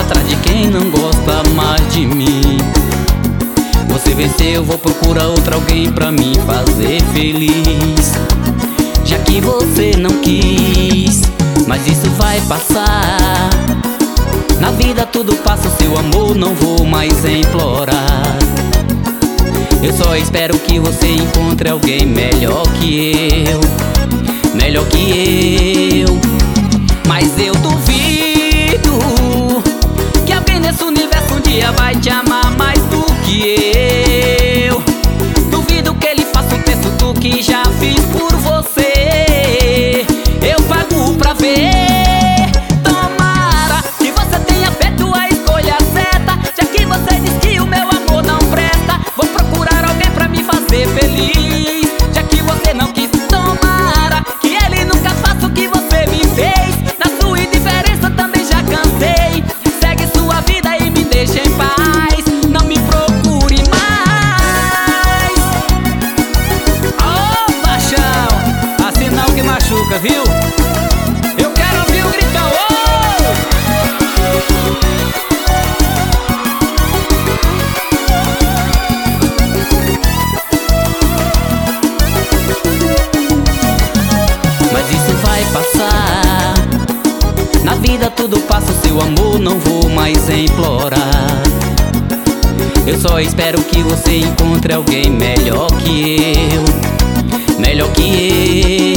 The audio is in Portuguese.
atrás de quem não gosta mais de mim. Você venceu, vou procurar outro alguém pra me fazer feliz. Já que você não quis, mas isso vai passar. Na vida tudo passa, seu amor não vou mais implorar. Eu só espero que você encontre alguém melhor que eu, melhor que eu. Mas eu duvido que alguém nesse universo um dia vai te amar mais do que eu. Duvido que ele faça um terço do que já fiz por você. Eu pago pra ver. Tomara que você tenha feito a escolha certa. Já que você diz que o meu amor não presta, vou procurar alguém pra me fazer feliz. Já que você não quis, tomara que ele nunca faça o que você me fez. Na sua indiferença também já cansei. Segue sua vida e me deixa em paz. Não me procure mais. Ô, paixão, assim não que machuca, viu? Eu quero ouvir o gritão, ô! Mas isso vai passar. Na vida tudo passa, seu amor não vou mais implorar. Eu só espero que você encontre alguém melhor que eu, melhor que eu.